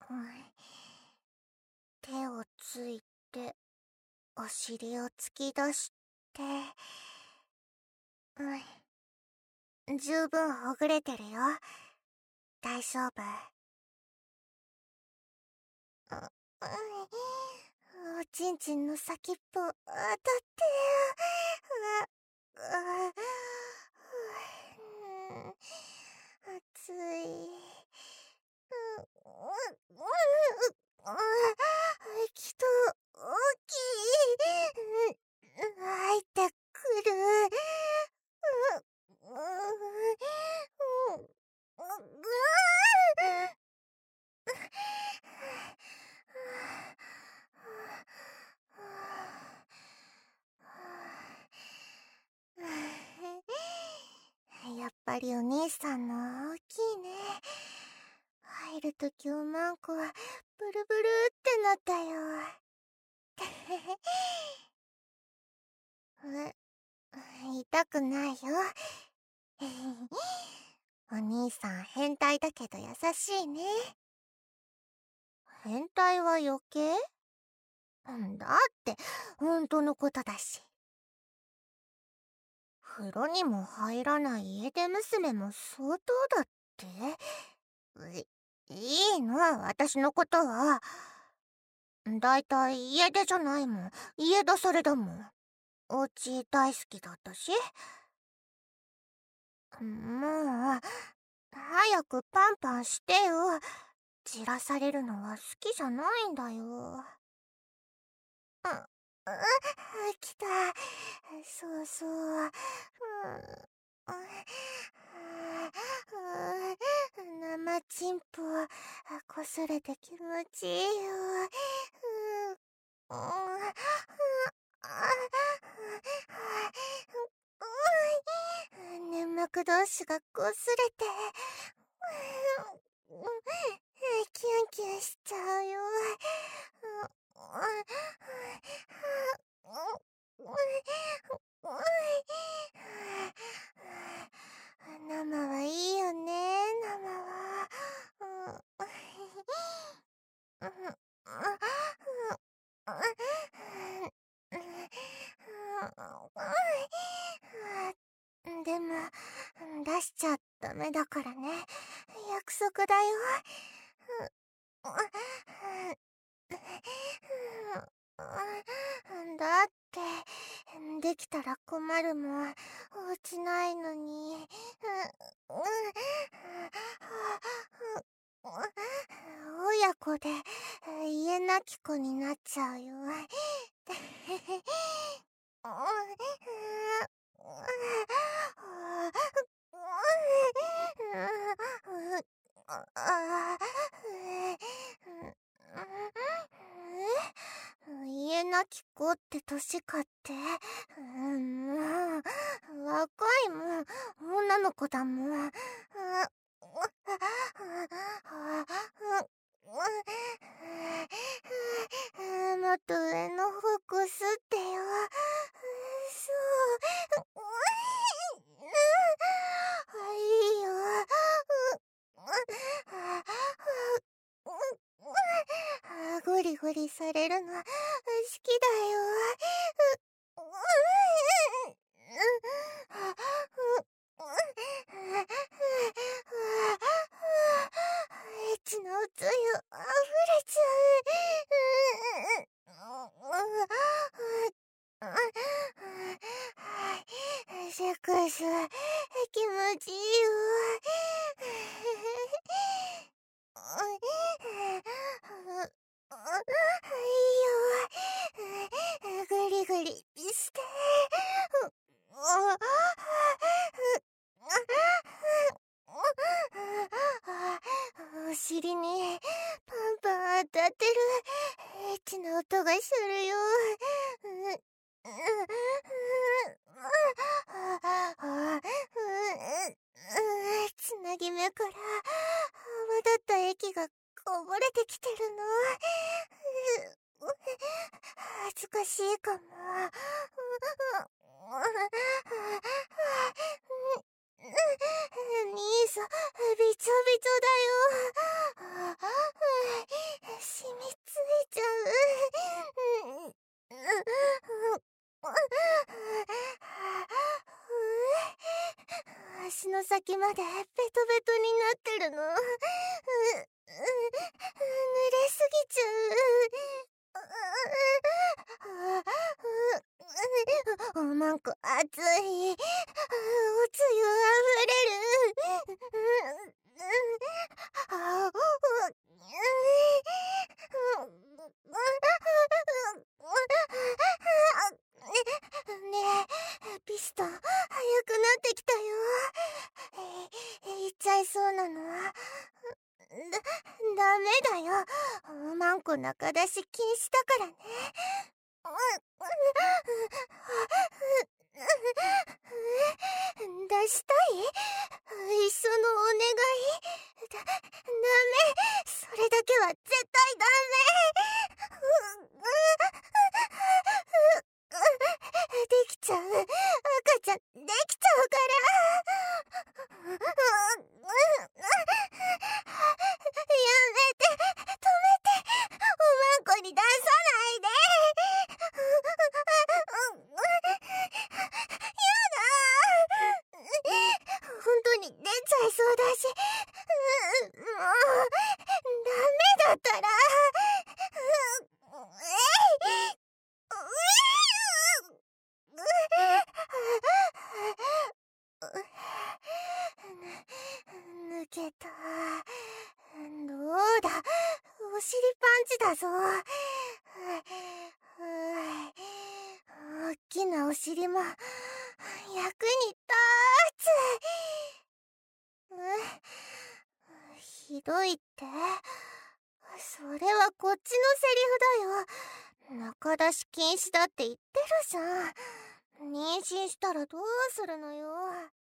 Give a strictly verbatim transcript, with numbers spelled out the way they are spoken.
手をついてお尻を突き出して、うん、十分ほぐれてるよ。大丈夫。う、うん、おちんちんの先っぽ当たって、う、う、うん、熱い。う、う、う、う、きっと大きい。入ってくる。う、う、う、う、やっぱりお兄さんの大きいね。入るときおまんこはブルブルってなったよ。う、痛くないよ。お兄さん変態だけど優しいね。変態は余計？だって本当のことだし。風呂にも入らない家出娘も相当だって？い、いいの私のことは。だいたい家出じゃないもん。家出それだもん。お家大好きだったし。もう早くパンパンしてよ。じらされるのは好きじゃないんだよ。う、う、来た。そうそう。うん、生チンポこすれて気持ちいいよ。うん、粘膜同士がこすれて、キュンキュンしちゃうよ。生はいいよね、生は。でも出しちゃダメだからね。約束だよ。だってできたら困るもん。お家ないのに。親子で家なき子になっちゃうよ。家なき子って年かって。もう若いもん。女の子だもん。もっと上の方こすってよ。そう。いいよ。ゴリゴリされるの好きだよ。エッチなおつゆ溢れちゃう。セックス気持ちいいよ。いいよ。グリグリして。お尻にパンパン当たってるエッチな音がするよ。つなぎ目から泡立った液がこぼれてきてるの。恥ずかしいかも。兄さんびちょびちょだよ。 先までベトベトになってるの。う、う、濡れすぎちゃう。う、う、う、なんか暑い。おつゆあふれる。あ、ねえ、ピストン、早くなってきたよ。え、言っちゃいそうなの。だ、ダメだよ。マンコ中出し禁止だからね。出したい？一緒のお願い？だ、ダメ。それだけは絶対ダメ。できちゃう。赤ちゃんできちゃうから。やめて、止めて、おまんこに出さないで。やだ。本当に出ちゃいそうだし。もう、ダメだったら。えい。抜けた。どうだ、お尻パンチだぞ。おっきなお尻も役に立つ。ひどいって？それはこっちのセリフだよ。中出し禁止だって言ってるじゃん。妊娠したらどうするのよ。